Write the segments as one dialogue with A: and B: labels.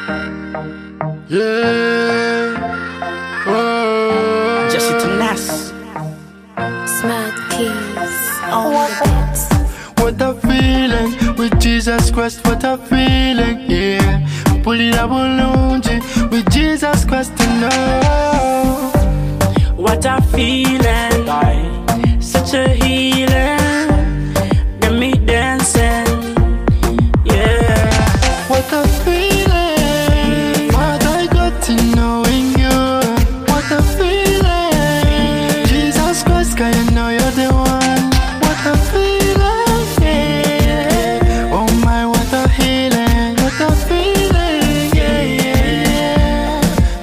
A: Yeah. Oh.
B: Jesse Tenace.
C: Smart keys on the beats.
A: What a feeling with Jesus Christ, what a feeling, yeah. Pulling a balloon with Jesus Christ to know.
B: What a feeling, such a healing, got me dancing, yeah.
A: What a feeling, what I got to knowing you. What a feeling, Jesus Christ, can you know you're the one. What a feeling, yeah. Oh my, what a healing, what a feeling, yeah, yeah, yeah.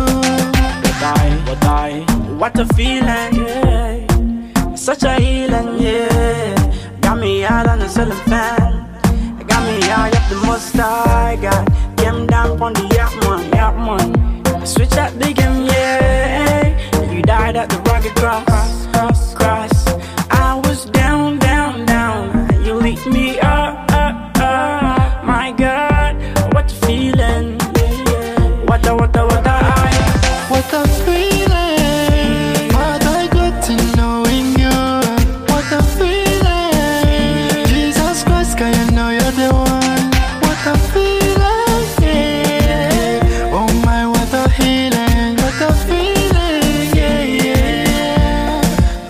A: Oh.
B: What a feeling, yeah. Such a healing, yeah. Got me out on the ceiling fan. Got me high up the most I got. Came down on the yacht man. Switch out the game, yeah. You died at the rugged cross. I was down. You lit me up. My God, what a feeling, yeah. What a
A: What a feeling, what I got to knowing you. What a feeling, Jesus Christ, can you know you're the one. What a feeling, yeah. Oh my, what a healing, what a feeling, yeah, yeah.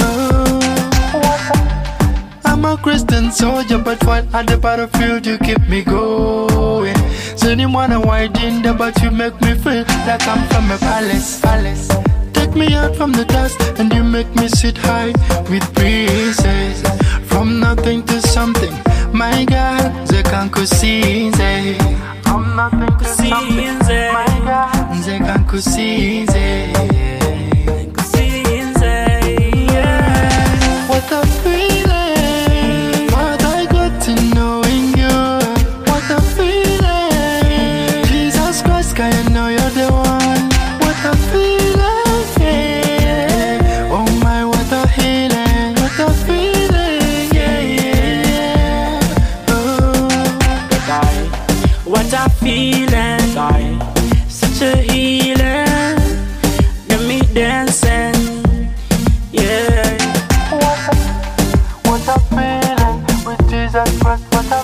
A: Oh. I'm a Christian soldier, but while at the battlefield you keep me going. So anyone widen the but you make me feel like I'm from a palace. Take me out from the dust and you make me sit high with praises. From nothing to something, my God, they can't see. From nothing to something, my God, they can't see. What a feeling, what I got to knowing you. What a feeling, Jesus Christ, can you know you're the one. What a feeling, yeah. Oh my, what a healing, what a feeling, yeah, yeah, yeah. Oh.
B: What a feeling, such a healing, got me dancing, yeah.
A: What a feeling with Jesus Christ, what a